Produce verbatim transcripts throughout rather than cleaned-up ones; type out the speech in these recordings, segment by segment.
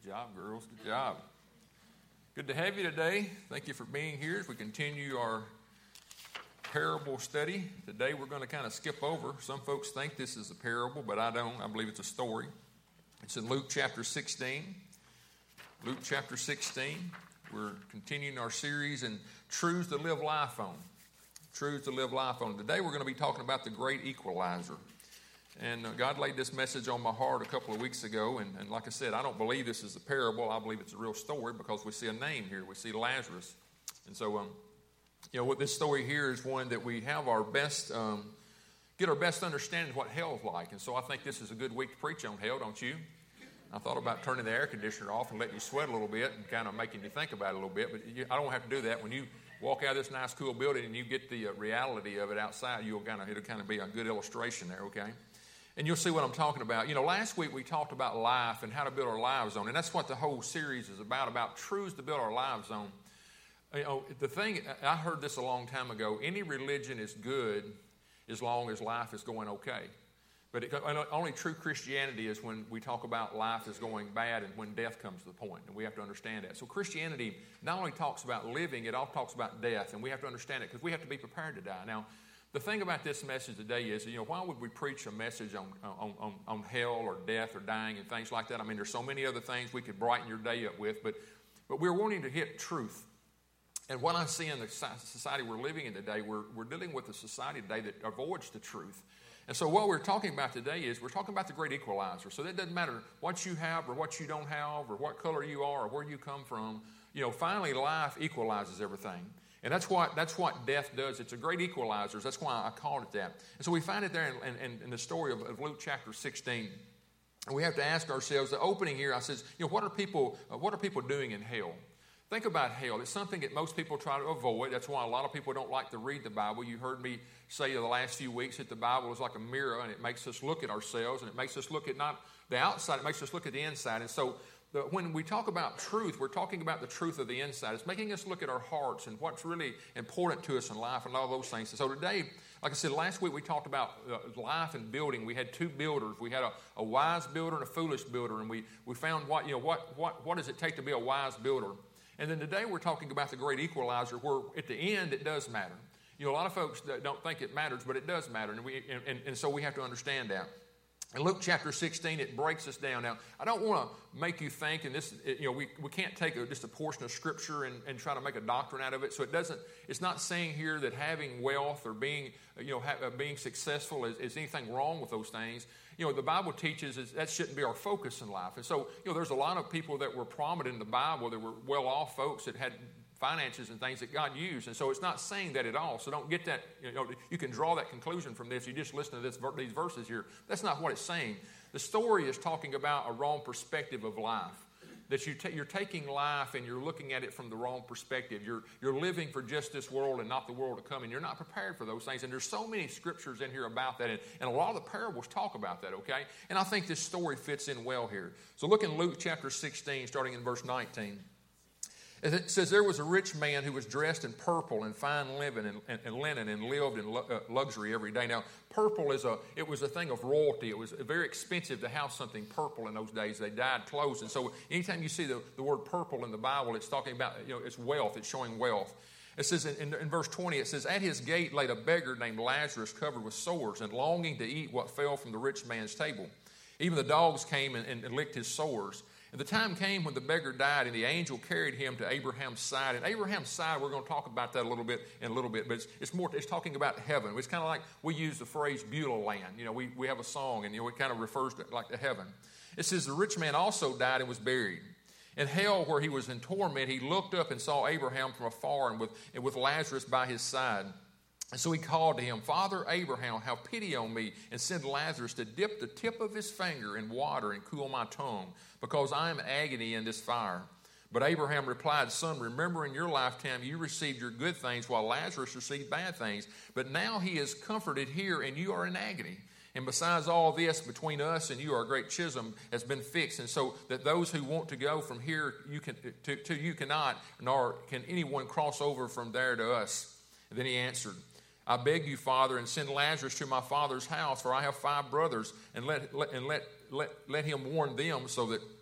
job, girls. Good job. Good to have you today. Thank you for being here as we continue our parable study. Today we're going to kind of skip over. Some folks think this is a parable, but I don't. I believe it's a story. It's in Luke chapter sixteen. Luke chapter sixteen. We're continuing our series in Truths to Live Life On. Truths to Live Life On. Today we're going to be talking about the great equalizer. And uh, God laid this message on my heart a couple of weeks ago. And, and like I said, I don't believe this is a parable. I believe it's a real story because we see a name here. We see Lazarus. And so, um, you know, what this story here is one that we have our best, um, get our best understanding of what hell's like. And so I think this is a good week to preach on hell, don't you? I thought about turning the air conditioner off and letting you sweat a little bit and kind of making you think about it a little bit. But you, I don't have to do that. When you walk out of this nice, cool building and you get the uh, reality of it outside, you'll kind of, it'll kind of be a good illustration there, okay? And you'll see what I'm talking about. You know, last week we talked about life and how to build our lives on. And that's what the whole series is about, about truths to build our lives on. You know, the thing, I heard this a long time ago, any religion is good as long as life is going okay. But it, only true Christianity is when we talk about life is going bad and when death comes to the point. And we have to understand that. So Christianity not only talks about living, it also talks about death. And we have to understand it because we have to be prepared to die. Now, the thing about this message today is, you know, why would we preach a message on, on, on, on hell or death or dying and things like that? I mean, there's so many other things we could brighten your day up with, but, but we're wanting to hit truth. And what I see in the society we're living in today, we're, we're dealing with a society today that avoids the truth. And so what we're talking about today is we're talking about the great equalizer. So that doesn't matter what you have or what you don't have or what color you are or where you come from. You know, finally life equalizes everything. And that's what that's what death does. It's a great equalizer. That's why I called it that. And so we find it there in, in, in the story of, of Luke chapter sixteen. And we have to ask ourselves, the opening here, I says, you know, what are people uh, what are people doing in hell? Think about hell. It's something that most people try to avoid. That's why a lot of people don't like to read the Bible. You heard me say the last few weeks that the Bible is like a mirror, and it makes us look at ourselves, and it makes us look at not the outside, it makes us look at the inside. And so the, when we talk about truth, we're talking about the truth of the inside. It's making us look at our hearts and what's really important to us in life and all those things. And so today, like I said, last week we talked about uh, life and building. We had two builders. We had a, a wise builder and a foolish builder, and we, we found what, you know, what, what, what does it take to be a wise builder. And then today we're talking about the great equalizer, where at the end it does matter. You know, a lot of folks don't think it matters, but it does matter, and, we, and, and so we have to understand that. In Luke chapter sixteen, it breaks us down. Now, I don't want to make you think, and this, you know, we, we can't take a, just a portion of Scripture and, and try to make a doctrine out of it. So it doesn't. It's not saying here that having wealth or being, you know, ha, being successful is, is anything wrong with those things. You know, the Bible teaches is that shouldn't be our focus in life. And so, you know, there's a lot of people that were prominent in the Bible that were well-off folks that had finances and things that God used. And so it's not saying that at all. So don't get that, you know, you can draw that conclusion from this. You just listen to this, these verses here. That's not what it's saying. The story is talking about a wrong perspective of life. That you ta- you're taking life and you're looking at it from the wrong perspective. You're, you're living for just this world and not the world to come. And you're not prepared for those things. And there's so many scriptures in here about that. And, and a lot of the parables talk about that, okay? And I think this story fits in well here. So look in Luke chapter sixteen, starting in verse nineteen. It says, there was a rich man who was dressed in purple and fine linen and, and, and linen and lived in lu- uh, luxury every day. Now, purple is a, it was a thing of royalty. It was very expensive to have something purple in those days. They dyed clothes. And so anytime you see the, the word purple in the Bible, it's talking about, you know, it's wealth. It's showing wealth. It says in, in, in verse twenty, it says, at his gate laid a beggar named Lazarus covered with sores and longing to eat what fell from the rich man's table. Even the dogs came and, and, and licked his sores. And the time came when the beggar died, and the angel carried him to Abraham's side. And Abraham's side, we're going to talk about that a little bit in a little bit, but it's, it's more, it's talking about heaven. It's kind of like we use the phrase Beulah land. You know, we, we have a song, and you know, it kind of refers to like to heaven. It says the rich man also died and was buried. In hell, where he was in torment, he looked up and saw Abraham from afar, and with, and with Lazarus by his side. And so he called to him, Father Abraham, have pity on me, and send Lazarus to dip the tip of his finger in water and cool my tongue, because I am in agony in this fire. But Abraham replied, Son, remember in your lifetime you received your good things, while Lazarus received bad things. But now he is comforted here, and you are in agony. And besides all this, between us and you, our great chasm has been fixed, and so that those who want to go from here you can, to, to you cannot, nor can anyone cross over from there to us. And then he answered, I beg you, Father, and send Lazarus to my father's house, for I have five brothers, and let, let and let, let let him warn them, so that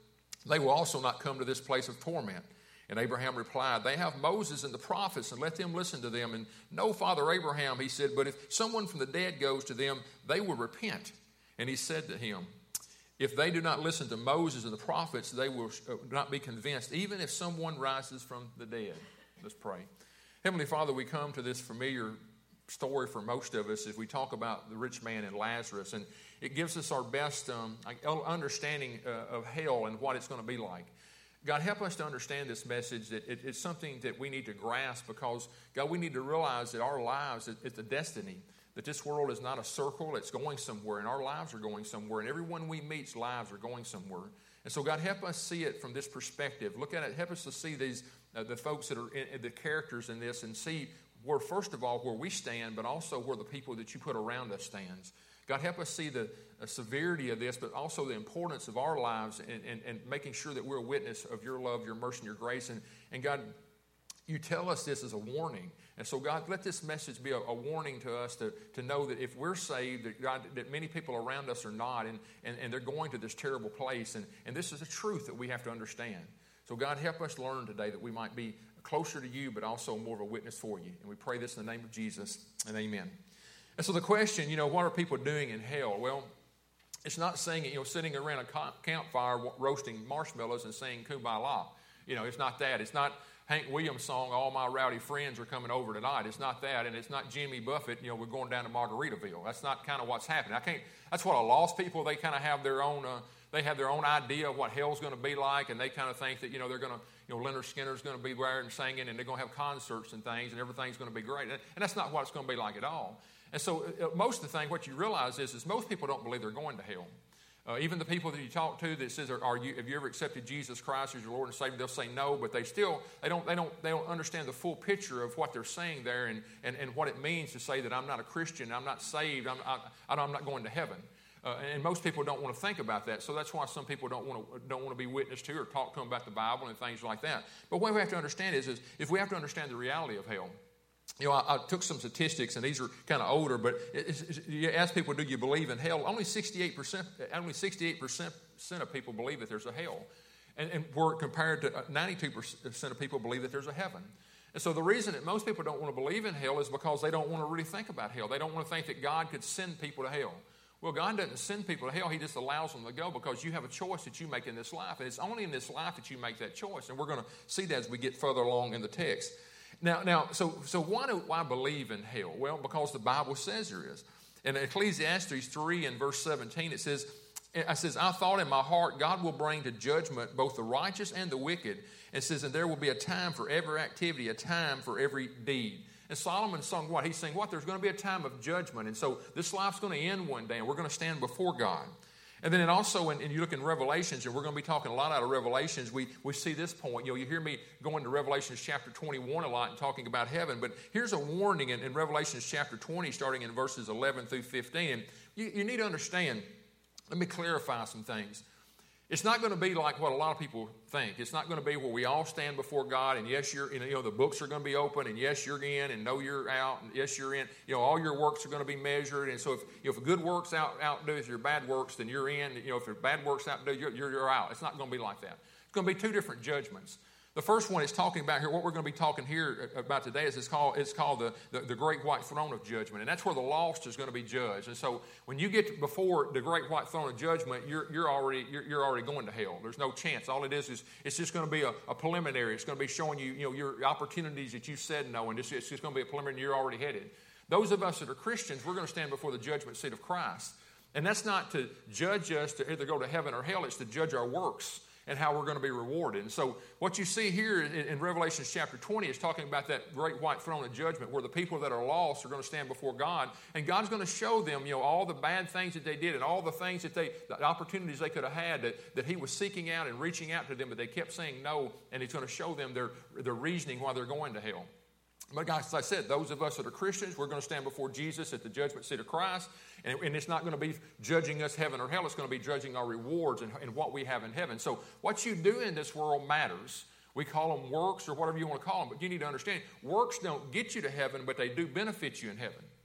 they will also not come to this place of torment. And Abraham replied, they have Moses and the prophets, and let them listen to them. And no, Father Abraham, he said, but if someone from the dead goes to them, they will repent. And he said to him, if they do not listen to Moses and the prophets, they will not be convinced, even if someone rises from the dead. Let's pray. Heavenly Father, we come to this familiar story for most of us as we talk about the rich man and Lazarus. And it gives us our best um, understanding uh, of hell and what it's going to be like. God, help us to understand this message, that it, it's something that we need to grasp, because, God, we need to realize that our lives, it, it's a destiny, that this world is not a circle, it's going somewhere, and our lives are going somewhere, and everyone we meet's lives are going somewhere. And so, God, help us see it from this perspective. Look at it, help us to see these uh, the folks that are in, the characters in this, and see where, first of all, where we stand, but also where the people that you put around us stands. God, help us see the uh, severity of this, but also the importance of our lives, and, and, and making sure that we're a witness of your love, your mercy, and your grace. And, and God, you tell us this as a warning. And so, God, let this message be a, a warning to us to, to know that if we're saved, that, God, that many people around us are not, and, and, and they're going to this terrible place. And, and this is a truth that we have to understand. So, God, help us learn today that we might be closer to you, but also more of a witness for you. And we pray this in the name of Jesus, and amen. And so the question, you know, what are people doing in hell? Well, it's not saying, you know, sitting around a campfire roasting marshmallows and saying Kumbaya. You know, it's not that. It's not Hank Williams' song, All My Rowdy Friends Are Coming Over Tonight. It's not that. And it's not Jimmy Buffett, you know, we're going down to Margaritaville. That's not kind of what's happening. I can't, that's what a lost people, they kind of have their own, uh, they have their own idea of what hell's going to be like, and they kind of think that, you know, they're going to, you know, Leonard Skinner's going to be there and singing, and they're going to have concerts and things, and everything's going to be great. And that's not what it's going to be like at all. And so uh, most of the thing, what you realize is, is most people don't believe they're going to hell. Uh, even the people that you talk to that says, are, are you, have you ever accepted Jesus Christ as your Lord and Savior? They'll say no, but they still, they don't, they don't, they don't understand the full picture of what they're saying there, and, and, and what it means to say that I'm not a Christian, I'm not saved, I'm, I, I'm not going to heaven. Uh, and most people don't want to think about that. So that's why some people don't want to don't want to be witnessed to or talk to them about the Bible and things like that. But what we have to understand is, is if we have to understand the reality of hell. You know, I, I took some statistics, and these are kind of older, but it's, it's, you ask people, do you believe in hell? Only sixty-eight percent, only sixty-eight percent of people believe that there's a hell. And, and we're compared to ninety-two percent of people believe that there's a heaven. And so the reason that most people don't want to believe in hell is because they don't want to really think about hell. They don't want to think that God could send people to hell. Well, God doesn't send people to hell. He just allows them to go, because you have a choice that you make in this life. And it's only in this life that you make that choice. And we're going to see that as we get further along in the text. Now, now, so so why do I believe in hell? Well, because the Bible says there is. In Ecclesiastes three and verse seventeen, it says, it says, I thought in my heart, God will bring to judgment both the righteous and the wicked. It says, and there will be a time for every activity, a time for every deed. And Solomon sung what? He's saying what? There's going to be a time of judgment. And so this life's going to end one day, and we're going to stand before God. And then it also, and you look in Revelations, and we're going to be talking a lot out of Revelations, we, we see this point. You know, you hear me going to Revelations chapter twenty-one a lot and talking about heaven, but here's a warning in, in Revelations chapter twenty, starting in verses eleven through fifteen. And you, you need to understand, let me clarify some things. It's not going to be like what a lot of people think. It's not going to be where we all stand before God, and yes, you're, you know, the books are going to be open, and yes, you're in, and no, you're out, and yes, you're in. You know, all your works are going to be measured, and so if, you know, if good works out outdoes your bad works, then you're in. You know, if your bad works outdo, you're, you're, you're out. It's not going to be like that. It's going to be two different judgments. The first one is talking about here, what we're going to be talking here about today is it's called, it's called the, the, the Great White Throne of Judgment. And that's where the lost is going to be judged. And so when you get before the Great White Throne of Judgment, you're, you're, already, you're, you're already going to hell. There's no chance. All it is is it's just going to be a, a preliminary. It's going to be showing you, you know, your opportunities that you said no, and it's, it's just going to be a preliminary, you're already headed. Those of us that are Christians, we're going to stand before the judgment seat of Christ. And that's not to judge us to either go to heaven or hell. It's to judge our works and how we're going to be rewarded. And so what you see here in, in Revelation chapter twenty is talking about that great white throne of judgment, where the people that are lost are going to stand before God, and God's going to show them, you know, all the bad things that they did and all the things that they, the opportunities they could have had that, that He was seeking out and reaching out to them, but they kept saying no, and He's going to show them their, their reasoning why they're going to hell. But guys, as I said, those of us that are Christians, we're going to stand before Jesus at the judgment seat of Christ. And, and it's not going to be judging us heaven or hell. It's going to be judging our rewards and, and what we have in heaven. So what you do in this world matters. We call them works or whatever you want to call them. But you need to understand, works don't get you to heaven, but they do benefit you in heaven.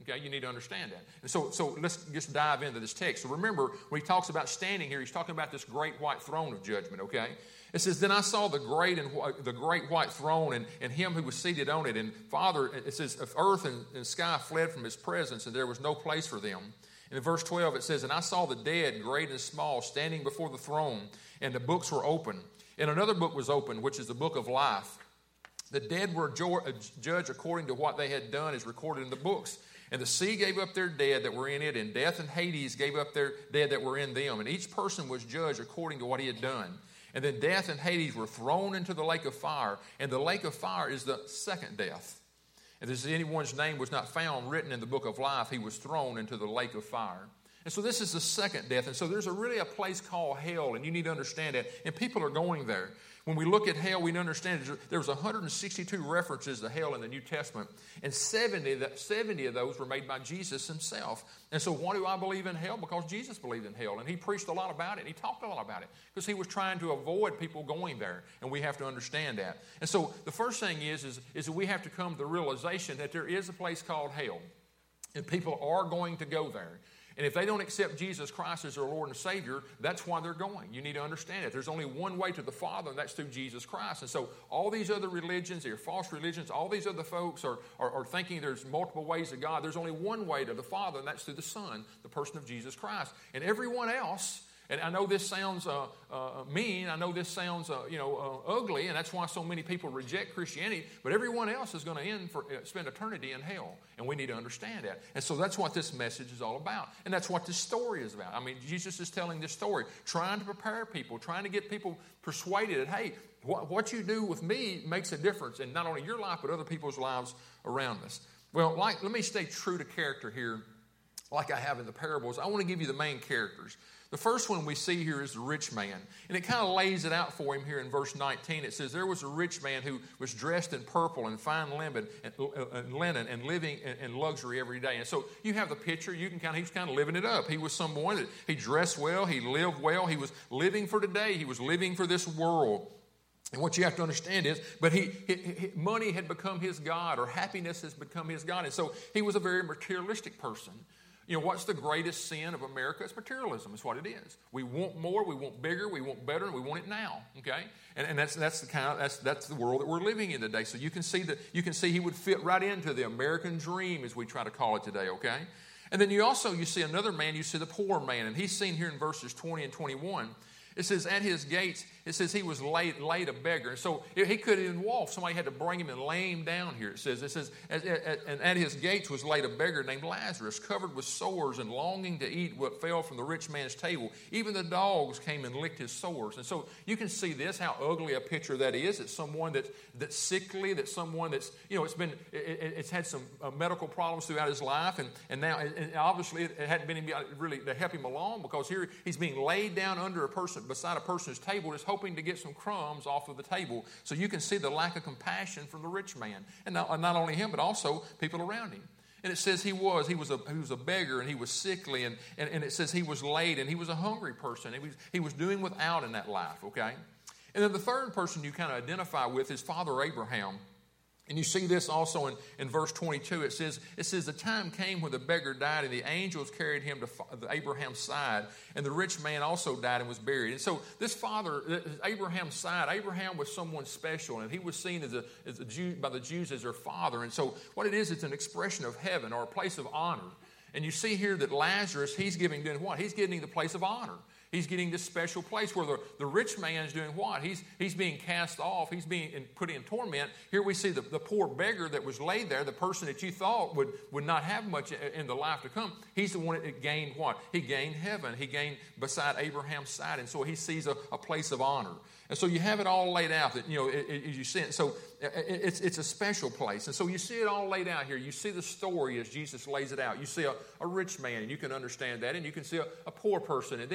Okay, you need to understand that. And so, so let's just dive into this text. So remember, when he talks about standing here, he's talking about this great white throne of judgment, okay? It says, then I saw the great and the great white throne and, and him who was seated on it. And Father, it says, earth and, and sky fled from his presence, and there was no place for them. And in verse twelve, it says, and I saw the dead, great and small, standing before the throne, and the books were open. And another book was opened, which is the book of life. The dead were judged according to what they had done, as recorded in the books. And the sea gave up their dead that were in it, and death and Hades gave up their dead that were in them. And each person was judged according to what he had done. And then death and Hades were thrown into the lake of fire. And the lake of fire is the second death. And as anyone's name was not found written in the book of life, he was thrown into the lake of fire. And so this is the second death. And so there's a really a place called hell, and you need to understand that. And people are going there. When we look at hell, we understand there's one hundred sixty-two references to hell in the New Testament, and seventy, seventy of those were made by Jesus himself. And so why do I believe in hell? Because Jesus believed in hell, and he preached a lot about it, and he talked a lot about it, because he was trying to avoid people going there, and we have to understand that. And so the first thing is, is, is that we have to come to the realization that there is a place called hell, and people are going to go there. And if they don't accept Jesus Christ as their Lord and Savior, that's why they're going. You need to understand it. There's only one way to the Father, and that's through Jesus Christ. And so all these other religions, they're false religions, all these other folks are, are, are thinking there's multiple ways to God. There's only one way to the Father, and that's through the Son, the person of Jesus Christ. And everyone else, and I know this sounds uh, uh, mean, I know this sounds uh, you know uh, ugly, and that's why so many people reject Christianity, but everyone else is going to end for, uh, spend eternity in hell, and we need to understand that. And so that's what this message is all about, and that's what this story is about. I mean, Jesus is telling this story, trying to prepare people, trying to get people persuaded that, hey, what, what you do with me makes a difference in not only your life, but other people's lives around us. Well, like, let me stay true to character here, like I have in the parables. I want to give you the main characters. The first one we see here is the rich man. And it kind of lays it out for him here in verse nineteen. It says, there was a rich man who was dressed in purple and fine linen and, and linen and living in luxury every day. And so you have the picture. You can kind of, he was kind of living it up. He was someone that he dressed well. He lived well. He was living for today. He was living for this world. And what you have to understand is, but he, he, he money had become his God, or happiness has become his God. And so he was a very materialistic person. You know, what's the greatest sin of America? It's materialism. It's what it is. We want more, we want bigger, we want better, and we want it now. Okay, and, and that's that's the kind of that's that's the world that we're living in today. So you can see that you can see he would fit right into the American dream, as we try to call it today. Okay, and then you also you see another man. You see the poor man, and he's seen here in verses twenty and twenty-one. It says, at his gates, it says he was laid, laid a beggar. And so he couldn't even walk. Somebody had to bring him and lay him down here. It says, it says, and at his gates was laid a beggar named Lazarus, covered with sores and longing to eat what fell from the rich man's table. Even the dogs came and licked his sores. And so you can see this, how ugly a picture that is. It's someone that's, that's sickly, that's someone that's, you know, it's been, it, it's had some uh, medical problems throughout his life. And, and now, and obviously, it hadn't been really to help him along, because here he's being laid down under a person, beside a person's table, just hoping to get some crumbs off of the table. So you can see the lack of compassion from the rich man, and not, not only him, but also people around him. And it says he was he was a he was a beggar, and he was sickly, and, and, and it says he was laid, and he was a hungry person. He was he was doing without in that life. Okay, and then the third person you kind of identify with is Father Abraham. And you see this also in, in verse twenty-two. It says, it says, the time came when the beggar died, and the angels carried him to Abraham's side, and the rich man also died and was buried. And so this father, Abraham's side, Abraham was someone special, and he was seen as a, as a Jew, by the Jews as their father. And so what it is, it's an expression of heaven, or a place of honor. And you see here that Lazarus, he's giving doing what? He's getting the place of honor. He's getting this special place where the, the rich man's doing what? He's, he's being cast off. He's being in, put in torment. Here we see the, the poor beggar that was laid there, the person that you thought would, would not have much in the life to come. He's the one that gained what? He gained heaven. He gained beside Abraham's side. And so he sees a, a place of honor. And so you have it all laid out that, you know, as you see it. So it's, it's a special place. And so you see it all laid out here. You see the story as Jesus lays it out. You see a, a rich man, and you can understand that. And you can see a, a poor person. And then you see this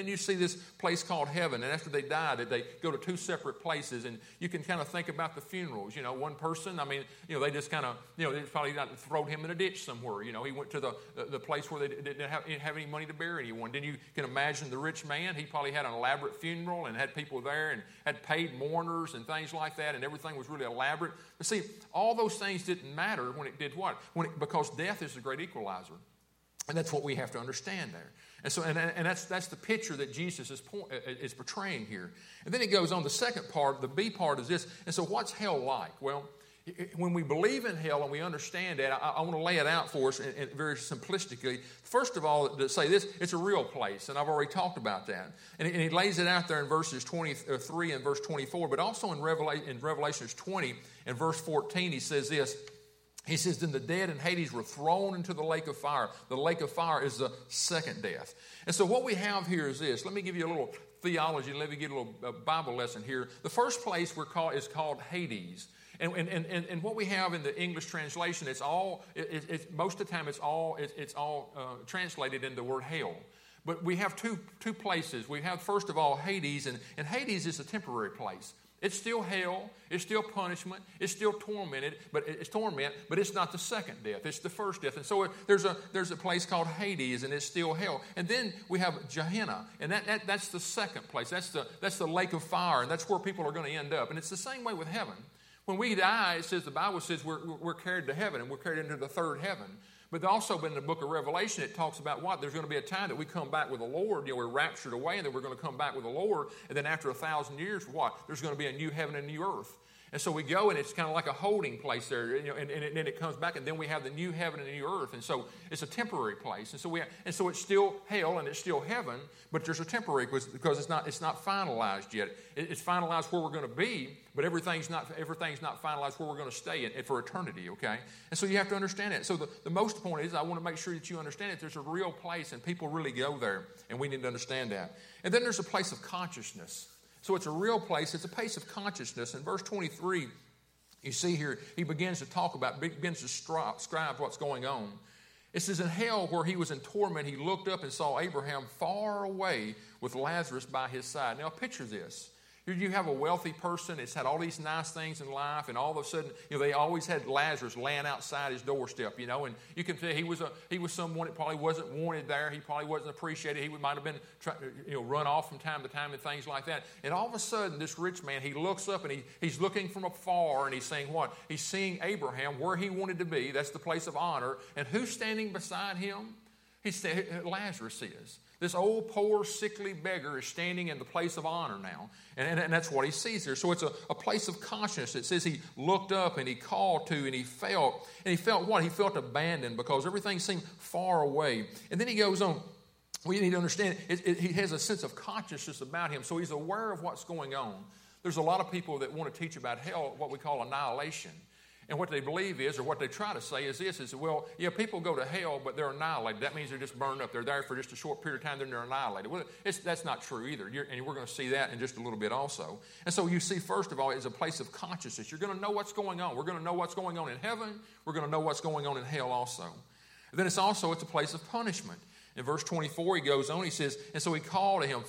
this place called heaven, and after they die, that they go to two separate places, and you can kind of think about the funerals. You know, one person, I mean, you know, they just kind of, you know, they probably not thrown him in a ditch somewhere. You know, he went to the the place where they didn't have, didn't have any money to bury anyone. Then you can imagine the rich man. He probably had an elaborate funeral and had people there and had paid mourners and things like that, and everything was really elaborate. But see, all those things didn't matter when it did what? When it, because death is the great equalizer. And that's what we have to understand there. And so, and, and that's that's the picture that Jesus is point, is portraying here. And then it goes on. The second part, the B part, is this. And so, what's hell like? Well, when we believe in hell and we understand that, I, I want to lay it out for us in, in very simplistically. First of all, to say this, it's a real place, and I've already talked about that. And, and he lays it out there in verses twenty-three and verse twenty-four, but also in, Revela- in Revelations twenty and verse fourteen, he says this. He says, then the dead in Hades were thrown into the lake of fire. The lake of fire is the second death. And so what we have here is this. Let me give you a little theology. Let me give you a little uh, Bible lesson here. The first place we're called is called Hades. And, and, and, and what we have in the English translation, it's all, it, it's, most of the time it's all, it, it's all uh, translated into the word hell. But we have two, two places. We have, first of all, Hades. And, and Hades is a temporary place. It's still hell, it's still punishment, it's still tormented, but it's torment, but it's not the second death, it's the first death. And so there's a there's a place called Hades, and it's still hell. And then we have Gehenna, and that, that that's the second place. That's the that's the lake of fire, and that's where people are going to end up. And it's the same way with heaven. When we die, it says the Bible says we're we're carried to heaven, and we're carried into the third heaven. But also in the book of Revelation, it talks about what? There's going to be a time that we come back with the Lord. You know, we're raptured away, and then we're going to come back with the Lord. And then after a thousand years, what? There's going to be a new heaven and a new earth. And so we go, and it's kind of like a holding place there, you know, and, and, it, and it comes back, and then we have the new heaven and the new earth. And so it's a temporary place. And so we have, and so it's still hell and it's still heaven, but there's a temporary because, because it's not it's not finalized yet. It, it's finalized where we're going to be, but everything's not everything's not finalized where we're going to stay in, for eternity. Okay, and so you have to understand it. So the, the most point is, I want to make sure that you understand it. There's a real place, and people really go there, and we need to understand that. And then there's a place of consciousness. So it's a real place. It's a place of consciousness. In verse twenty-three, you see here, he begins to talk about, begins to describe what's going on. It says, in hell where he was in torment, he looked up and saw Abraham far away with Lazarus by his side. Now picture this. You have a wealthy person that's had all these nice things in life, and all of a sudden, you know, they always had Lazarus laying outside his doorstep, you know, and you can tell he was a he was someone that probably wasn't wanted there. He probably wasn't appreciated. He might have been, try, you know, run off from time to time and things like that. And all of a sudden, this rich man, he looks up and he he's looking from afar, and he's saying what? He's seeing Abraham where he wanted to be. That's the place of honor. And who's standing beside him? He's Lazarus is. This old, poor, sickly beggar is standing in the place of honor now. And, and, and that's what he sees there. So it's a, a place of consciousness. It says he looked up and he called to and he felt. And he felt what? He felt abandoned because everything seemed far away. And then he goes on. We need to understand it, it, he has a sense of consciousness about him. So he's aware of what's going on. There's a lot of people that want to teach about hell, what we call annihilation. And what they believe is, or what they try to say is this, is, well, yeah, people go to hell, but they're annihilated. That means they're just burned up. They're there for just a short period of time, then they're annihilated. Well, it's, that's not true either. You're, and we're going to see that in just a little bit also. And so you see, first of all, it's a place of consciousness. You're going to know what's going on. We're going to know what's going on in heaven. We're going to know what's going on in hell also. And then it's also, it's a place of punishment. In verse twenty-four, he goes on, he says, and so he called to him,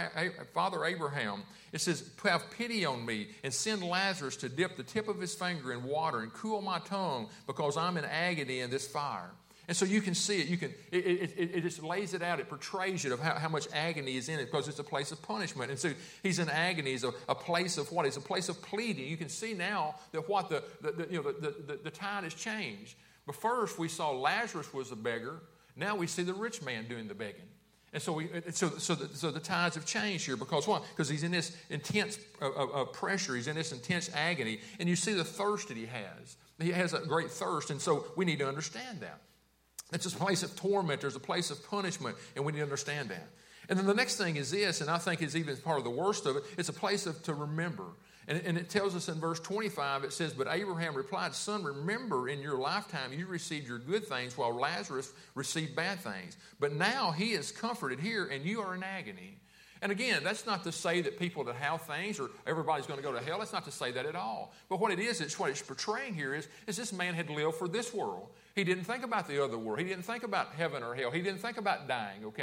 Father Abraham, it says, have pity on me and send Lazarus to dip the tip of his finger in water and cool my tongue because I'm in agony in this fire. And so you can see it. You can. It, it, it, it just lays it out. It portrays it of how, how much agony is in it because it's a place of punishment. And so he's in agony. It's a, a place of what? It's a place of pleading. You can see now that what the, the, the you know the, the, the tide has changed. But first we saw Lazarus was a beggar. Now we see the rich man doing the begging. And so we, so, so, the, so the tides have changed here because what? Because he's in this intense uh, uh, pressure. He's in this intense agony. And you see the thirst that he has. He has a great thirst. And so we need to understand that. It's a place of torment. There's a place of punishment. And we need to understand that. And then the next thing is this, and I think is even part of the worst of it, it's a place of, to remember. And, and it tells us in verse twenty-five, it says, but Abraham replied, son, remember in your lifetime you received your good things while Lazarus received bad things. But now he is comforted here and you are in agony. And again, that's not to say that people that have things or everybody's going to go to hell. That's not to say that at all. But what it is, it's what it's portraying here is, is this man had lived for this world. He didn't think about the other world. He didn't think about heaven or hell. He didn't think about dying, okay?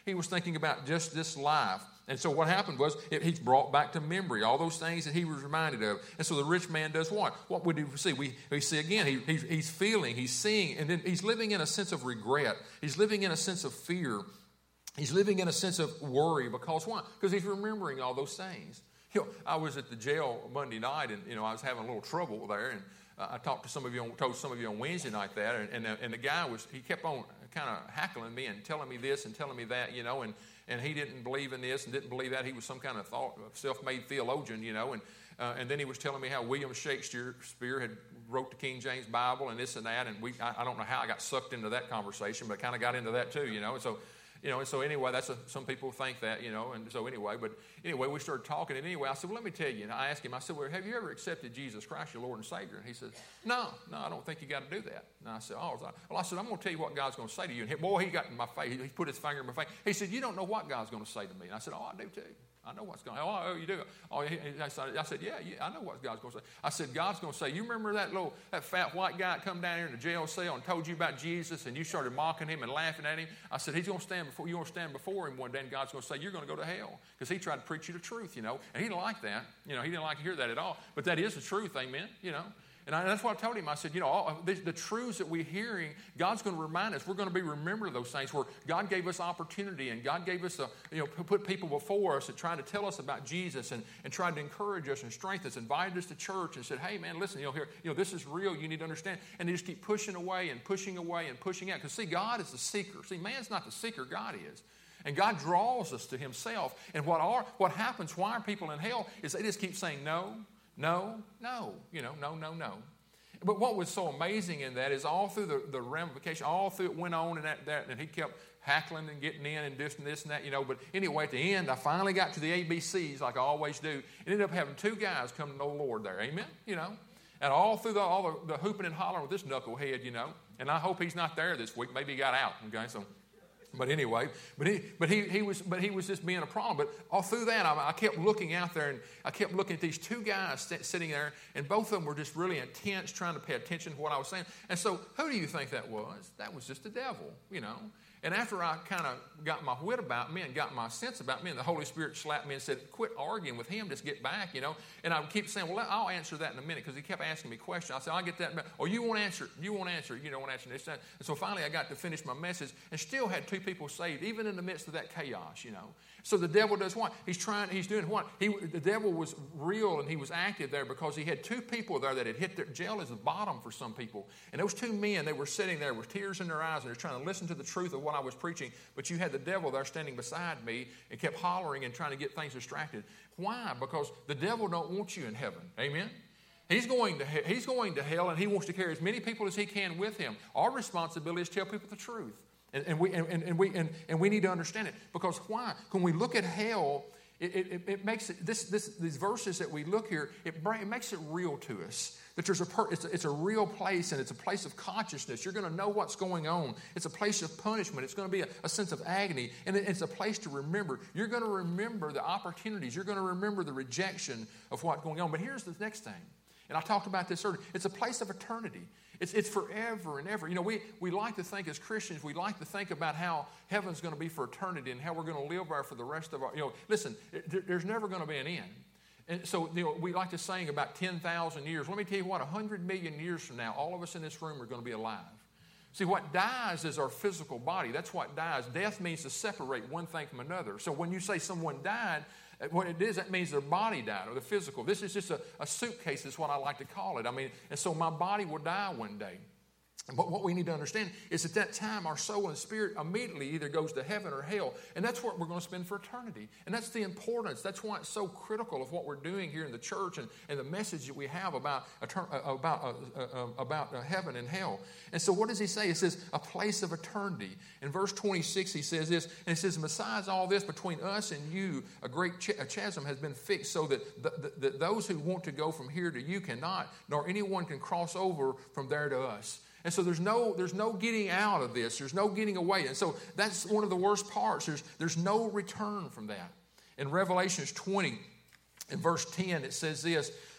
He was thinking about just this life. And so what happened was it, he's brought back to memory all those things that he was reminded of. And so the rich man does what? What would he see? We, we see again, he, he's, he's feeling, he's seeing, and then he's living in a sense of regret. He's living in a sense of fear. He's living in a sense of worry. Because why? Because he's remembering all those things. You know, I was at the jail Monday night, and, you know, I was having a little trouble there, and uh, I talked to some of you, on, told some of you on Wednesday night that, and, and, uh, and the guy was, he kept on kind of hackling me and telling me this and telling me that, you know, and, and he didn't believe in this and didn't believe that. He was some kind of thought, self-made theologian, you know, and uh, and then he was telling me how William Shakespeare had wrote the King James Bible and this and that, and we, I, I don't know how I got sucked into that conversation, but I kind of got into that too, you know, and so, you know, and so anyway, that's a, some people think that, you know, and so anyway, but anyway, we started talking, and anyway, I said, well, let me tell you, and I asked him, I said, well, have you ever accepted Jesus Christ, your Lord and Savior? And he said, no, no, I don't think you got to do that. And I said, oh, well, I said, I'm going to tell you what God's going to say to you. And he, boy, he got in my face, he put his finger in my face. He said, you don't know what God's going to say to me. And I said, oh, I do too. I know what's going on. Oh, you do? Oh, he, I said, yeah, yeah, I know what God's going to say. I said, God's going to say, you remember that little, that fat white guy that come down here in the jail cell and told you about Jesus, and you started mocking him and laughing at him? I said, he's going to stand before, you're going to stand before him one day, and God's going to say, you're going to go to hell. Because he tried to preach you the truth, you know, and he didn't like that. You know, he didn't like to hear that at all. But that is the truth, amen, you know. And I, that's what I told him. I said, you know, all, the, the truths that we're hearing, God's going to remind us. We're going to be remembering those things where God gave us opportunity, and God gave us, a, you know, put people before us that tried to tell us about Jesus and, and tried to encourage us and strengthen us, invited us to church and said, hey, man, listen, you know, here, you know, this is real. You need to understand. And they just keep pushing away and pushing away and pushing out. Because, see, God is the seeker. See, man's not the seeker. God is. And God draws us to himself. And what are what happens, why are people in hell, is they just keep saying no, no, no, you know, no, no, no. But what was so amazing in that is all through the, the ramification, all through it went on and that, that, and he kept hackling and getting in and this and this and that, you know. But anyway, at the end, I finally got to the A B Cs like I always do. And ended up having two guys come to know the Lord there, amen, you know. And all through the, all the, the hooping and hollering with this knucklehead, you know. And I hope he's not there this week. Maybe he got out, okay, so... But anyway, but he, but he, he was, but he was just being a problem. But all through that, I, I kept looking out there, and I kept looking at these two guys st- sitting there, and both of them were just really intense, trying to pay attention to what I was saying. And so, who do you think that was? That was just the devil, you know. And after I kind of got my wit about me and got my sense about me, and the Holy Spirit slapped me and said, quit arguing with him, just get back, you know. And I would keep saying, well, I'll answer that in a minute, because he kept asking me questions. I said, I'll get that in a minute. Oh, you won't answer it. You won't answer it. You don't want to answer this. And so finally I got to finish my message and still had two people saved, even in the midst of that chaos, you know. So the devil does what? He's trying, he's doing what? He, the devil was real and he was active there because he had two people there that had hit their, jail is the bottom for some people. And those two men, they were sitting there with tears in their eyes and they're trying to listen to the truth of what I was preaching. But you had the devil there standing beside me and kept hollering and trying to get things distracted. Why? Because the devil don't want you in heaven. Amen? He's going to he's going to hell, and he wants to carry as many people as he can with him. Our responsibility is to tell people the truth. And, and, we, and, and, we, and, and we need to understand it. Because why? When we look at hell, it, it, it makes it, this, this, these verses that we look here, it, bring, it makes it real to us. That there's a per, it's, a, it's a real place, and it's a place of consciousness. You're going to know what's going on. It's a place of punishment. It's going to be a, a sense of agony, and it, it's a place to remember. You're going to remember the opportunities. You're going to remember the rejection of what's going on. But here's the next thing, and I talked about this earlier. It's a place of eternity. It's, it's forever and ever. You know, we, we like to think as Christians, we like to think about how heaven's going to be for eternity and how we're going to live there for the rest of our, you know, listen, it, there's never going to be an end. And so, you know, we like to sing about ten thousand years. Let me tell you what, one hundred million years from now, all of us in this room are going to be alive. See, what dies is our physical body. That's what dies. Death means to separate one thing from another. So when you say someone died, what it is, that means their body died, or the physical. This is just a, a suitcase is what I like to call it. I mean, and so my body will die one day. But what we need to understand is at that time, our soul and spirit immediately either goes to heaven or hell. And that's what we're going to spend for eternity. And that's the importance. That's why it's so critical of what we're doing here in the church and, and the message that we have about, about, uh, uh, about uh, heaven and hell. And so what does he say? It says a place of eternity. In verse twenty-six, he says this, and it says, besides all this, between us and you, a great ch- a chasm has been fixed so that, th- th- that those who want to go from here to you cannot, nor anyone can cross over from there to us. And so there's no, there's no getting out of this. There's no getting away. And so that's one of the worst parts. There's, there's no return from that. In Revelation twenty, in verse ten, it says this,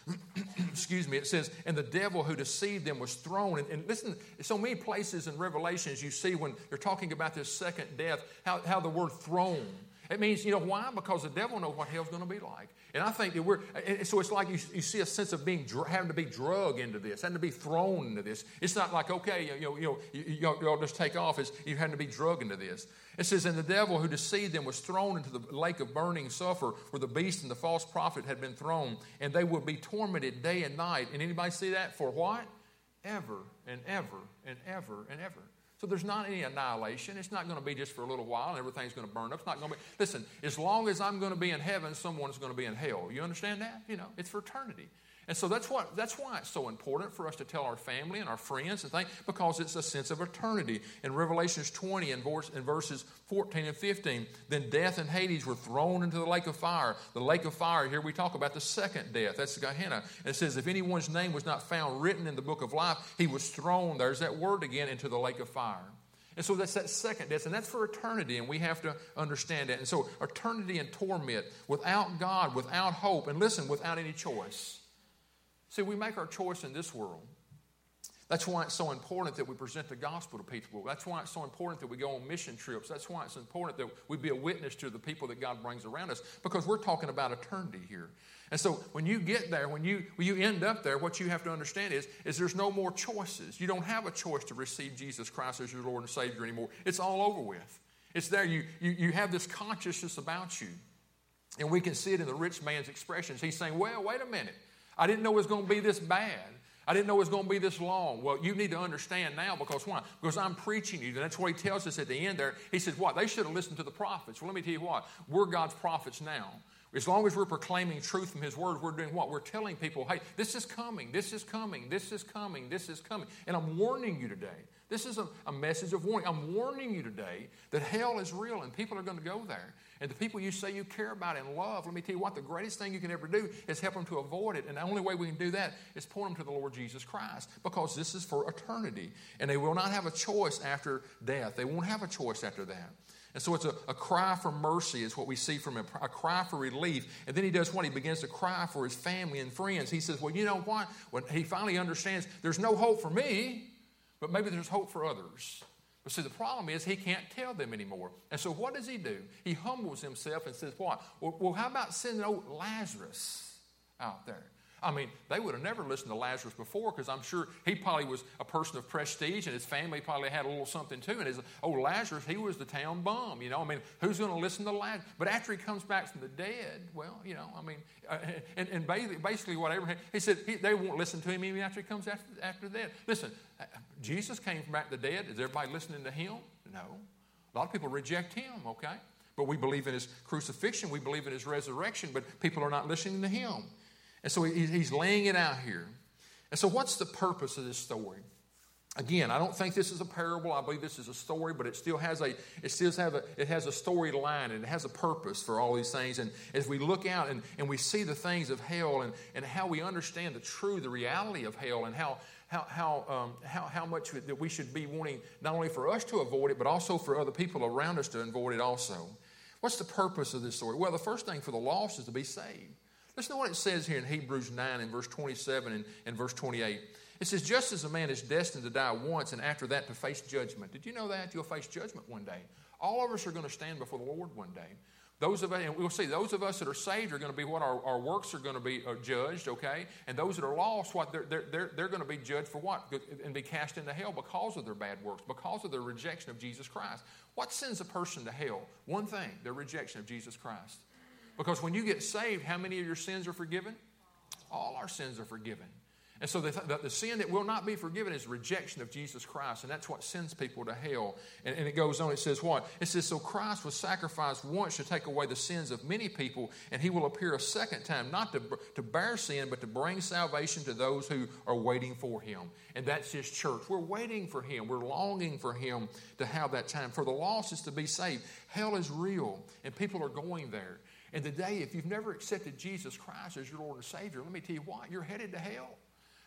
excuse me, it says, and the devil who deceived them was thrown. And, and listen, so many places in Revelations you see when they're talking about this second death, how, how the word thrown. It means, you know why? Because the devil knows what hell's going to be like. And I think that we're, so it's like you, you see a sense of being, having to be drugged into this, having to be thrown into this. It's not like, okay, you know, you know, you, y'all, y'all just take off. It's, you're having to be drugged into this. It says, and the devil who deceived them was thrown into the lake of burning sulfur where the beast and the false prophet had been thrown, and they will be tormented day and night. And anybody see that? For what? Ever and ever and ever and ever. So there's not any annihilation. It's not going to be just for a little while and everything's going to burn up. It's not going to be. Listen, as long as I'm going to be in heaven, someone's going to be in hell. You understand that? You know, it's for eternity. And so that's what that's why it's so important for us to tell our family and our friends and things, because it's a sense of eternity. In Revelations twenty and in verses fourteen and fifteen, then death and Hades were thrown into the lake of fire. The lake of fire, here we talk about the second death. That's the Gehenna. And it says, if anyone's name was not found written in the book of life, he was thrown, there's that word again, into the lake of fire. And so that's that second death, and that's for eternity, and we have to understand that. And so eternity and torment, without God, without hope, and listen, without any choice. See, we make our choice in this world. That's why it's so important that we present the gospel to people. That's why it's so important that we go on mission trips. That's why it's important that we be a witness to the people that God brings around us, because we're talking about eternity here. And so when you get there, when you when you end up there, what you have to understand is, is there's no more choices. You don't have a choice to receive Jesus Christ as your Lord and Savior anymore. It's all over with. It's there. You, you, you have this consciousness about you. And we can see it in the rich man's expressions. He's saying, well, wait a minute. I didn't know it was going to be this bad. I didn't know it was going to be this long. Well, you need to understand now, because why? Because I'm preaching you. And that's what he tells us at the end there. He says, what? They should have listened to the prophets. Well, let me tell you what. We're God's prophets now. As long as we're proclaiming truth from his word, we're doing what? We're telling people, hey, this is coming, this is coming, this is coming, this is coming. And I'm warning you today. This is a, a message of warning. I'm warning you today that hell is real and people are going to go there. And the people you say you care about and love, let me tell you what, the greatest thing you can ever do is help them to avoid it. And the only way we can do that is point them to the Lord Jesus Christ, because this is for eternity. And they will not have a choice after death. They won't have a choice after that. And so it's a, a cry for mercy is what we see from him, a cry for relief. And then he does what? He begins to cry for his family and friends. He says, well, you know what? When he finally understands there's no hope for me, but maybe there's hope for others. But see, the problem is he can't tell them anymore. And so what does he do? He humbles himself and says, what? Well, well how about sending old Lazarus out there? I mean, they would have never listened to Lazarus before, because I'm sure he probably was a person of prestige, and his family probably had a little something too. And his old Lazarus, he was the town bum, you know. I mean, who's going to listen to Lazarus? But after he comes back from the dead, well, you know, I mean, uh, and, and basically, basically what Abraham, he said he, they won't listen to him even after he comes after, after death. Listen, Jesus came from back from the dead. Is everybody listening to him? No. A lot of people reject him, okay? But we believe in his crucifixion. We believe in his resurrection, but people are not listening to him. And so he's laying it out here. And so what's the purpose of this story? Again, I don't think this is a parable. I believe this is a story, but it still has a it still have a it has a storyline, and it has a purpose for all these things. And as we look out and, and we see the things of hell, and, and how we understand the true, the reality of hell, and how how how um, how how much that we should be wanting not only for us to avoid it, but also for other people around us to avoid it also. What's the purpose of this story? Well, the first thing for the lost is to be saved. Listen to what it says here in Hebrews nine in verse twenty-seven and, and verse twenty-eight. It says, just as a man is destined to die once and after that to face judgment. Did you know that? You'll face judgment one day. All of us are going to stand before the Lord one day. Those of us, and we'll see, those of us that are saved are going to be what? Our, our works are going to be uh, judged, okay? And those that are lost, what? They're, they're, they're, they're going to be judged for what? And be cast into hell because of their bad works, because of their rejection of Jesus Christ. What sends a person to hell? One thing, their rejection of Jesus Christ. Because when you get saved, how many of your sins are forgiven? All our sins are forgiven. And so the, the, the sin that will not be forgiven is rejection of Jesus Christ. And that's what sends people to hell. And, and it goes on, it says what? It says, so Christ was sacrificed once to take away the sins of many people, and he will appear a second time, not to, to bear sin, but to bring salvation to those who are waiting for him. And that's his church. We're waiting for him. We're longing for him to have that time. For the lost is to be saved. Hell is real, and people are going there. And today, if you've never accepted Jesus Christ as your Lord and Savior, let me tell you what, you're headed to hell.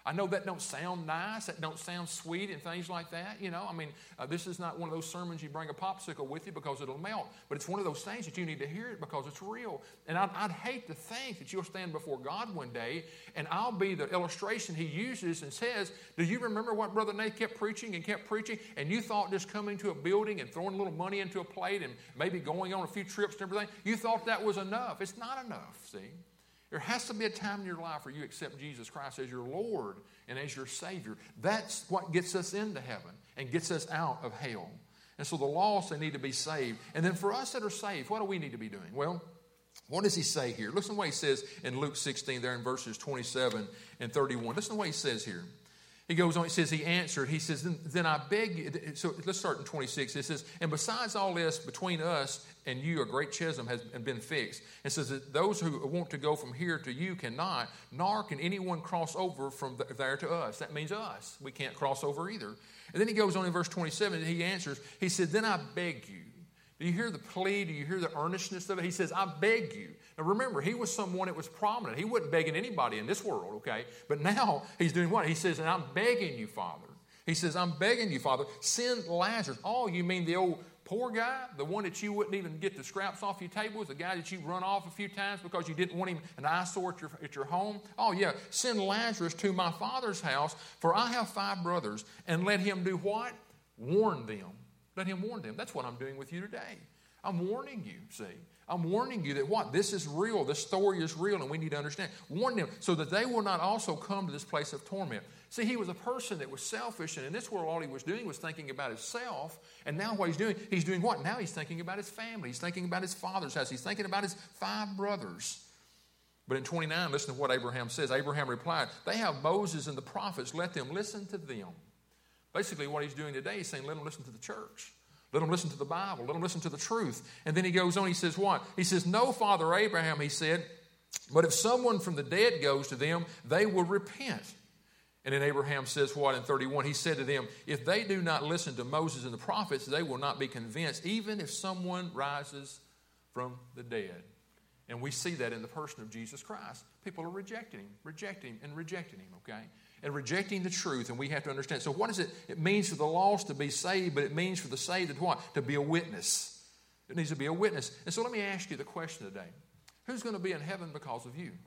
I know that don't sound nice, that don't sound sweet and things like that, you know. I mean, uh, this is not one of those sermons you bring a popsicle with you because it'll melt, but it's one of those things that you need to hear it because it's real. And I'd, I'd hate to think that you'll stand before God one day and I'll be the illustration he uses and says, do you remember what Brother Nate kept preaching and kept preaching, and you thought just coming to a building and throwing a little money into a plate and maybe going on a few trips and everything, you thought that was enough. It's not enough, see. There has to be a time in your life where you accept Jesus Christ as your Lord and as your Savior. That's what gets us into heaven and gets us out of hell. And so the lost, they need to be saved. And then for us that are saved, what do we need to be doing? Well, what does he say here? Listen to what he says in Luke sixteen there in verses twenty-seven and thirty-one. Listen to what he says here. He goes on, he says, he answered, he says, then, then I beg you, so let's start in twenty-six. It says, and besides all this, between us and you, a great chasm has been fixed. It says that those who want to go from here to you cannot, nor can anyone cross over from there to us. That means us. We can't cross over either. And then he goes on in verse twenty-seven, he answers, he said, then I beg you. Do you hear the plea? Do you hear the earnestness of it? He says, I beg you. Now remember, he was someone that was prominent. He wasn't begging anybody in this world, okay? But now he's doing what? He says, and I'm begging you, Father. He says, I'm begging you, Father, send Lazarus. Oh, you mean the old poor guy? The one that you wouldn't even get the scraps off your tables? The guy that you run off a few times because you didn't want him an eyesore at your, at your home? Oh, yeah, send Lazarus to my father's house, for I have five brothers, and let him do what? Warn them. Let him warn them. That's what I'm doing with you today. I'm warning you, see. I'm warning you that what? This is real. This story is real, and we need to understand. Warn them so that they will not also come to this place of torment. See, he was a person that was selfish, and in this world all he was doing was thinking about himself. And now what he's doing, he's doing what? Now he's thinking about his family. He's thinking about his father's house. He's thinking about his five brothers. But in twenty-nine, listen to what Abraham says. Abraham replied, they have Moses and the prophets. Let them listen to them. Basically, what he's doing today is saying, let them listen to the church. Let them listen to the Bible. Let them listen to the truth. And then he goes on, he says what? He says, no, Father Abraham, he said, but if someone from the dead goes to them, they will repent. And then Abraham says what in thirty-one? He said to them, if they do not listen to Moses and the prophets, they will not be convinced, even if someone rises from the dead. And we see that in the person of Jesus Christ. People are rejecting him, rejecting him, and rejecting him, okay? And rejecting the truth, and we have to understand. So what is it? It means for the lost to be saved, but it means for the saved to what? To be a witness. It needs to be a witness. And so let me ask you the question today. Who's going to be in heaven because of you?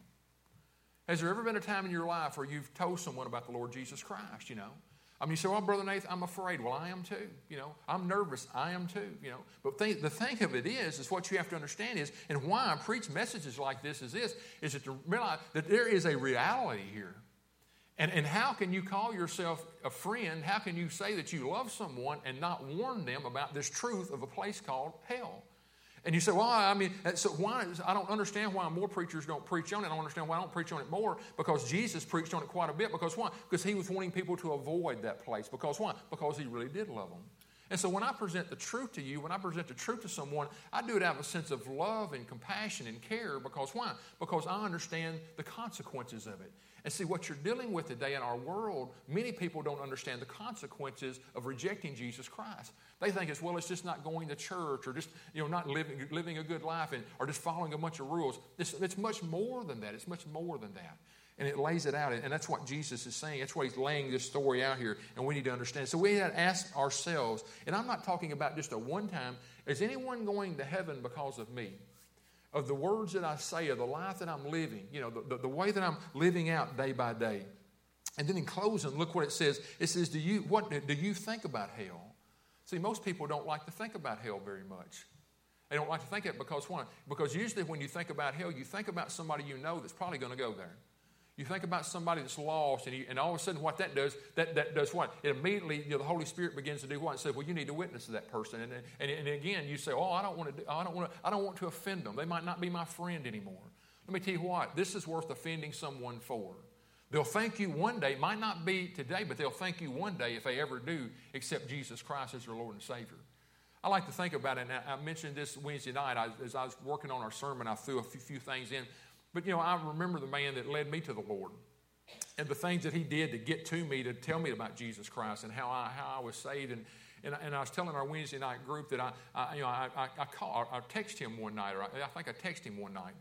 Has there ever been a time in your life where you've told someone about the Lord Jesus Christ, you know? I mean, you say, well, Brother Nathan, I'm afraid. Well, I am too. You know, I'm nervous. I am too. You know, but th- the thing of it is, is what you have to understand is, and why I preach messages like this is this, is that to realize that there is a reality here. And, and how can you call yourself a friend? How can you say that you love someone and not warn them about this truth of a place called hell? And you say, well, I mean, so why? I don't understand why more preachers don't preach on it. I don't understand why I don't preach on it more, because Jesus preached on it quite a bit. Because why? Because he was wanting people to avoid that place. Because why? Because he really did love them. And so when I present the truth to you, when I present the truth to someone, I do it out of a sense of love and compassion and care. Because why? Because I understand the consequences of it. And see, what you're dealing with today in our world, many people don't understand the consequences of rejecting Jesus Christ. They think it's, well, it's just not going to church, or just, you know, not living living a good life, and or just following a bunch of rules. It's, it's much more than that. It's much more than that. And it lays it out, and that's what Jesus is saying. That's why he's laying this story out here, and we need to understand. So we have to ask ourselves, and I'm not talking about just a one-time, is anyone going to heaven because of me? Of the words that I say, of the life that I'm living, you know, the, the, the way that I'm living out day by day. And then in closing, look what it says. It says, do you, what, do you think about hell? See, most people don't like to think about hell very much. They don't like to think it because why? Because usually when you think about hell, you think about somebody you know that's probably going to go there. You think about somebody that's lost, and, you, and all of a sudden what that does, that, that does what? It immediately, you know, the Holy Spirit begins to do what? It says, well, you need to witness to that person. And, and, and again, you say, oh, I don't want to, do, I don't want to, I don't want to offend them. They might not be my friend anymore. Let me tell you what, this is worth offending someone for. They'll thank you one day, might not be today, but they'll thank you one day if they ever do accept Jesus Christ as their Lord and Savior. I like to think about it, and I mentioned this Wednesday night. I, as I was working on our sermon, I threw a few, few things in. But, you know, I remember the man that led me to the Lord and the things that he did to get to me, to tell me about Jesus Christ and how I how I was saved. And and, and I was telling our Wednesday night group that I, I you know, I, I, I, call, I text him one night, or I, I think I texted him one night.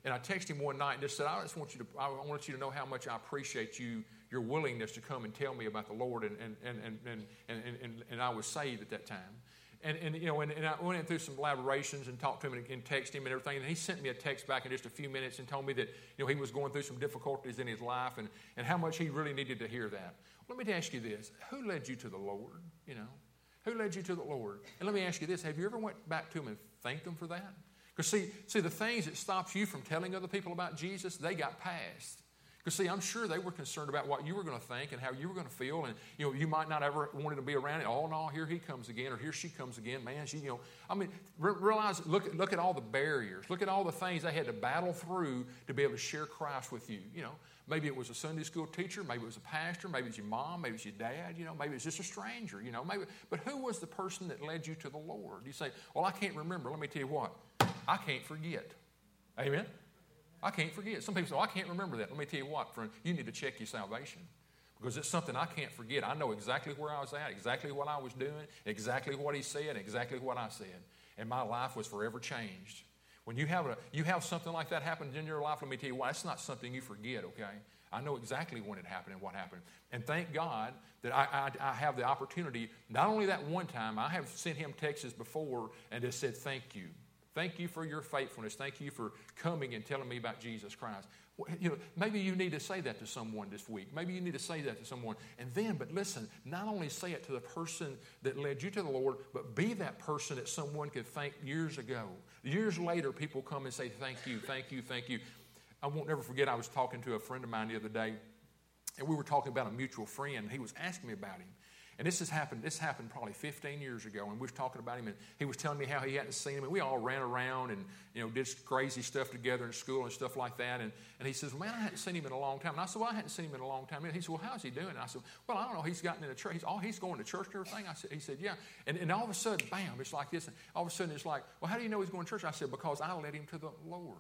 And I texted him one night and just said, I just want you to, I want you to know how much I appreciate you, your willingness to come and tell me about the Lord. And and and and and and, and, and I was saved at that time. And, and you know, and, and I went through some elaborations and talked to him and, and texted him and everything. And he sent me a text back in just a few minutes and told me that, you know, he was going through some difficulties in his life and, and how much he really needed to hear that. Let me ask you this. Who led you to the Lord, you know? Who led you to the Lord? And let me ask you this. Have you ever went back to him and thanked him for that? Because see, see, the things that stops you from telling other people about Jesus, they got past. Because see, I'm sure they were concerned about what you were going to think and how you were going to feel. And, you know, you might not ever wanted to be around it. Oh, no, here he comes again, or here she comes again. Man, she, you know, I mean, re- realize, look, look at all the barriers. Look at all the things they had to battle through to be able to share Christ with you, you know. Maybe it was a Sunday school teacher. Maybe it was a pastor. Maybe it was your mom. Maybe it was your dad. You know, maybe it's just a stranger. You know, maybe. But who was the person that led you to the Lord? You say, "Well, I can't remember." Let me tell you what. I can't forget. Amen. I can't forget. Some people say, "Oh, I can't remember that." Let me tell you what, friend. You need to check your salvation because it's something I can't forget. I know exactly where I was at, exactly what I was doing, exactly what he said, exactly what I said, and my life was forever changed. When you have a you have something like that happen in your life, let me tell you why. It's not something you forget, okay? I know exactly when it happened and what happened. And thank God that I, I, I have the opportunity, not only that one time, I have sent him texts before and just said, thank you. Thank you for your faithfulness. Thank you for coming and telling me about Jesus Christ. You know, maybe you need to say that to someone this week. Maybe you need to say that to someone. And then, but listen, not only say it to the person that led you to the Lord, but be that person that someone could thank years ago. Years later, people come and say, thank you, thank you, thank you. I won't never forget, I was talking to a friend of mine the other day, and we were talking about a mutual friend, and he was asking me about him. And this has happened, this happened probably fifteen years ago, and we was talking about him, and he was telling me how he hadn't seen him, and we all ran around and, you know, did crazy stuff together in school and stuff like that, and, and he says, well, man, I hadn't seen him in a long time. And I said, well, I hadn't seen him in a long time. And he said, well, how's he doing? And I said, well, I don't know, he's gotten in a church, he's, oh, he's going to church and everything. I said, he said, yeah. And, and all of a sudden, bam, it's like this, and all of a sudden it's like, well, how do you know he's going to church? I said, because I led him to the Lord.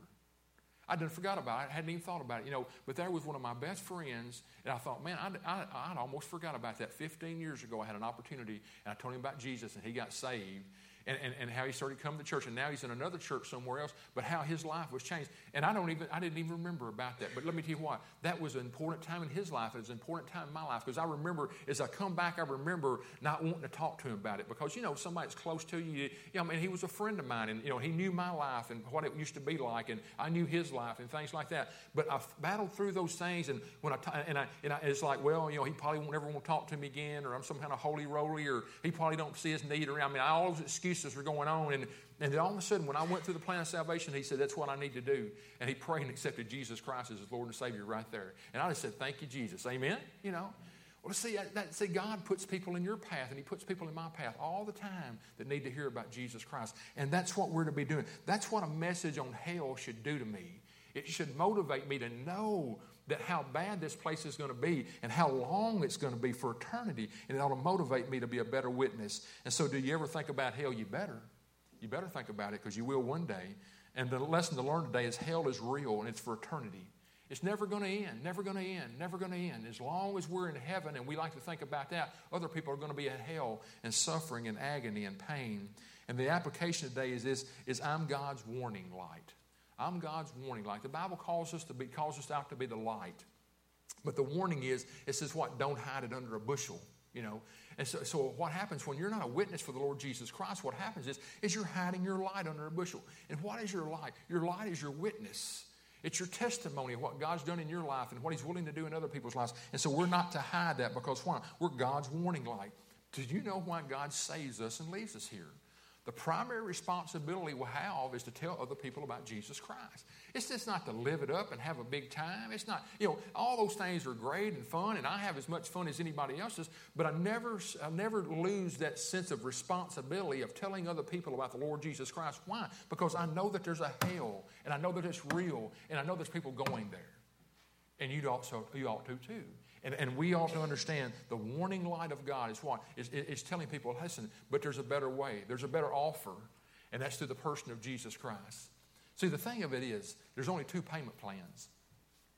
I didn't forgot about it. I hadn't even thought about it, you know. But there was one of my best friends, and I thought, man, I, I, I'd almost forgot about that. fifteen years ago, I had an opportunity, and I told him about Jesus, and he got saved, and, and, and how he started coming to church, and now he's in another church somewhere else, but how his life was changed. And I don't even, I didn't even remember about that. But let me tell you what, that was an important time in his life. It was an important time in my life, because I remember, as I come back, I remember not wanting to talk to him about it, because, you know, somebody that's close to you, you know, I mean, he was a friend of mine, and, you know, he knew my life and what it used to be like, and I knew his life and things like that. But I battled through those things, and when I, t- and I, and I, it's like, well, you know, he probably won't ever want to talk to me again, or I'm some kind of holy roly, or he probably don't see his need around me. All those excuses were going on. And, and then all of a sudden, when I went through the plan of salvation, he said, that's what I need to do. And he prayed and accepted Jesus Christ as his Lord and Savior right there. And I just said, thank you, Jesus. Amen? You know? Well, see, that, see, God puts people in your path, and he puts people in my path all the time that need to hear about Jesus Christ. And that's what we're to be doing. That's what a message on hell should do to me. It should motivate me to know that how bad this place is going to be and how long it's going to be for eternity. And it ought to motivate me to be a better witness. And so do you ever think about hell? You better. You better think about it, because you will one day. And the lesson to learn today is hell is real, and it's for eternity. It's never going to end, never going to end, never going to end. As long as we're in heaven, and we like to think about that, other people are going to be in hell and suffering and agony and pain. And the application today is this, is I'm God's warning light. I'm God's warning light. The Bible calls us to be, calls us out to be the light. But the warning is, it says what? Don't hide it under a bushel, you know. And so, so what happens when you're not a witness for the Lord Jesus Christ, what happens is, is you're hiding your light under a bushel. And what is your light? Your light is your witness. It's your testimony of what God's done in your life and what he's willing to do in other people's lives. And so we're not to hide that, because why? We're God's warning light. Do you know why God saves us and leaves us here? The primary responsibility we have is to tell other people about Jesus Christ. It's just not to live it up and have a big time. It's not, you know, all those things are great and fun, and I have as much fun as anybody else does, but I never, I never lose that sense of responsibility of telling other people about the Lord Jesus Christ. Why? Because I know that there's a hell, and I know that it's real, and I know there's people going there. And you also, you ought to too. And, and we ought to understand the warning light of God is what? Is, is telling people, listen, but there's a better way. There's a better offer, and that's through the person of Jesus Christ. See, the thing of it is, there's only two payment plans.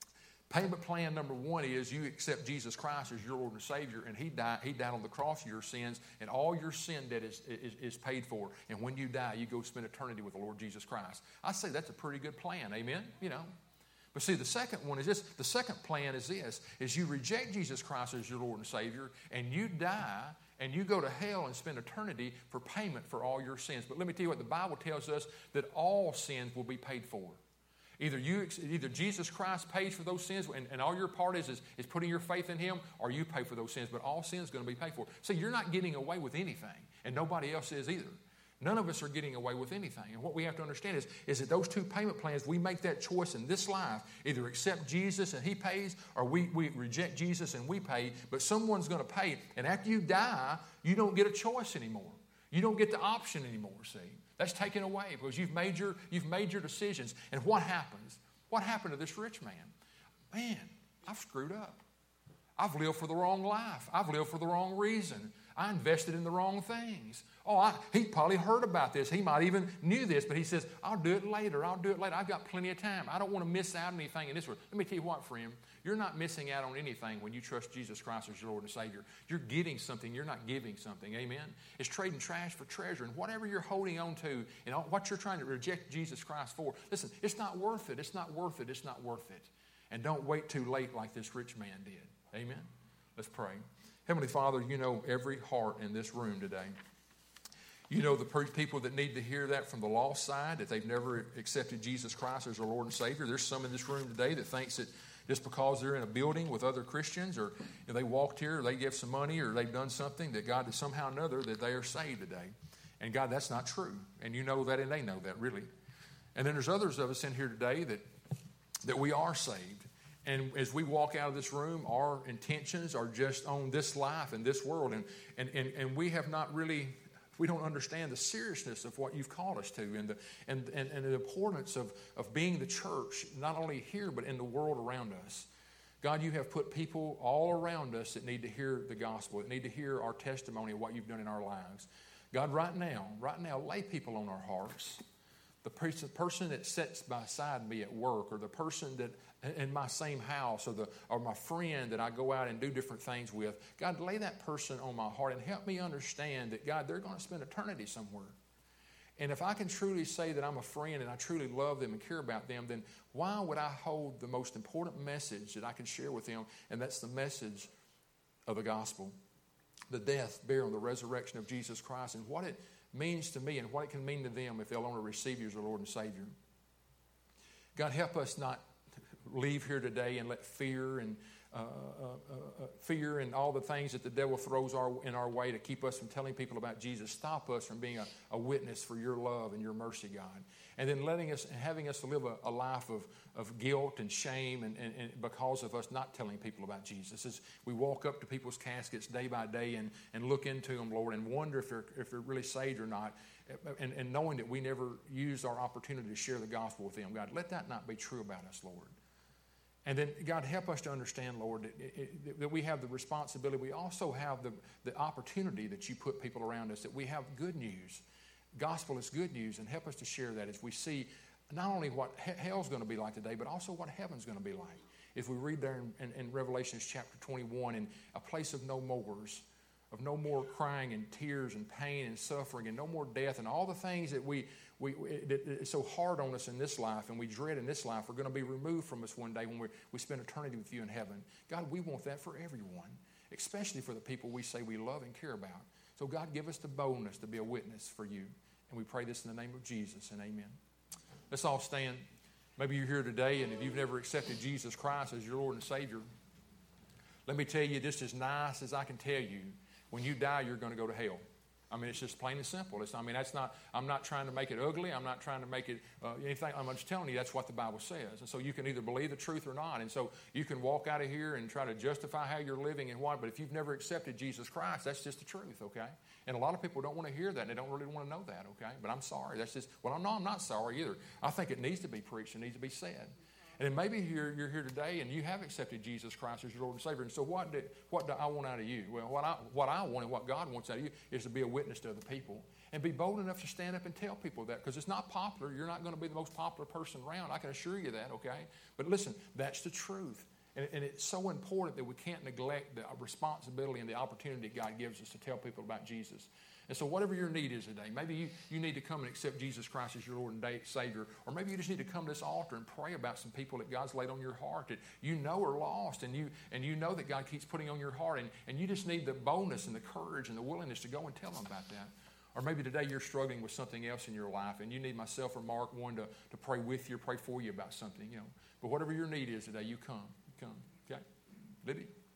Payment plan number one is you accept Jesus Christ as your Lord and Savior, and He died, He died on the cross for your sins, and all your sin debt is, is, is paid for. And when you die, you go spend eternity with the Lord Jesus Christ. I say that's a pretty good plan, amen? You know. But see, the second one is this. The second plan is this, is you reject Jesus Christ as your Lord and Savior, and you die, and you go to hell and spend eternity for payment for all your sins. But let me tell you what, the Bible tells us that all sins will be paid for. Either you, either Jesus Christ pays for those sins, and, and all your part is, is is putting your faith in Him, or you pay for those sins. But all sin is going to be paid for. So you're not getting away with anything, and nobody else is either. None of us are getting away with anything. And what we have to understand is, is that those two payment plans, we make that choice in this life. Either accept Jesus and He pays, or we, we reject Jesus and we pay. But someone's going to pay. And after you die, you don't get a choice anymore. You don't get the option anymore, see. That's taken away because you've made your, you've made your decisions. And what happens? What happened to this rich man? Man, I've screwed up. I've lived for the wrong life. I've lived for the wrong reason. I invested in the wrong things. Oh, I, he probably heard about this. He might even knew this, but he says, I'll do it later. I'll do it later. I've got plenty of time. I don't want to miss out on anything in this world. Let me tell you what, friend. You're not missing out on anything when you trust Jesus Christ as your Lord and Savior. You're getting something. You're not giving something. Amen? It's trading trash for treasure. And whatever you're holding on to and what you're trying to reject Jesus Christ for, listen, it's not worth it. It's not worth it. It's not worth it. And don't wait too late like this rich man did. Amen? Let's pray. Heavenly Father, you know every heart in this room today. You know the people that need to hear that from the lost side, that they've never accepted Jesus Christ as their Lord and Savior. There's some in this room today that thinks that just because they're in a building with other Christians, or you know, they walked here, or they give some money, or they've done something, that God, somehow or another, that they are saved today. And God, that's not true. And you know that, and they know that, really. And then there's others of us in here today that that we are saved. And as we walk out of this room, our intentions are just on this life and this world. And, and, and, and we have not really, we don't understand the seriousness of what you've called us to, and the, and, and, and the importance of, of being the church, not only here, but in the world around us. God, you have put people all around us that need to hear the gospel, that need to hear our testimony of what you've done in our lives. God, right now, right now, lay people on our hearts. The person that sits beside me at work, or the person that in my same house, or the or my friend that I go out and do different things with. God, lay that person on my heart and help me understand that, God, they're going to spend eternity somewhere. And if I can truly say that I'm a friend and I truly love them and care about them, then why would I hold the most important message that I can share with them? And that's the message of the gospel. The death, burial, and the resurrection of Jesus Christ, and what it means to me and what it can mean to them if they'll only receive you as their Lord and Savior. God, help us not leave here today and let fear and uh, uh, uh, fear and all the things that the devil throws our, in our way to keep us from telling people about Jesus, stop us from being a, a witness for your love and your mercy, God. And then letting us, having us live a, a life of, of guilt and shame and, and, and because of us not telling people about Jesus. As we walk up to people's caskets day by day and, and look into them, Lord, and wonder if they're, if they're really saved or not, and, and knowing that we never used our opportunity to share the gospel with them, God, let that not be true about us, Lord. And then, God, help us to understand, Lord, that, it, that we have the responsibility. We also have the, the opportunity that you put people around us, that we have good news. Gospel is good news, and help us to share that as we see not only what hell's going to be like today, but also what heaven's going to be like. If we read there in, in, in Revelation chapter twenty-one, in a place of no mores, of no more crying and tears and pain and suffering and no more death, and all the things that we we that is so hard on us in this life and we dread in this life are going to be removed from us one day when we we spend eternity with you in heaven. God, we want that for everyone, especially for the people we say we love and care about. So God, give us the boldness to be a witness for you. And we pray this in the name of Jesus, and amen. Let's all stand. Maybe you're here today, and if you've never accepted Jesus Christ as your Lord and Savior, let me tell you, just as nice as I can tell you, when you die, you're going to go to hell. I mean, it's just plain and simple. It's, I mean, that's not. I'm not trying to make it ugly. I'm not trying to make it uh, anything. I'm just telling you that's what the Bible says. And so you can either believe the truth or not. And so you can walk out of here and try to justify how you're living and what. But if you've never accepted Jesus Christ, that's just the truth, okay? And a lot of people don't want to hear that. And they don't really want to know that, okay? But I'm sorry. That's just. Well, I'm not. I'm not sorry either. I think it needs to be preached. It needs to be said. And maybe you're, you're here today and you have accepted Jesus Christ as your Lord and Savior. And so what do, what do I want out of you? Well, what I, what I want and what God wants out of you is to be a witness to other people. And be bold enough to stand up and tell people that. Because it's not popular. You're not going to be the most popular person around. I can assure you that, okay? But listen, that's the truth. And, and it's so important that we can't neglect the responsibility and the opportunity God gives us to tell people about Jesus. And so whatever your need is today, maybe you, you need to come and accept Jesus Christ as your Lord and Savior, or maybe you just need to come to this altar and pray about some people that God's laid on your heart that you know are lost, and you and you know that God keeps putting on your heart, and, and you just need the boldness and the courage and the willingness to go and tell them about that. Or maybe today you're struggling with something else in your life, and you need myself or Mark one to, to pray with you or pray for you about something, you know. But whatever your need is today, you come. You come. Okay? Libby?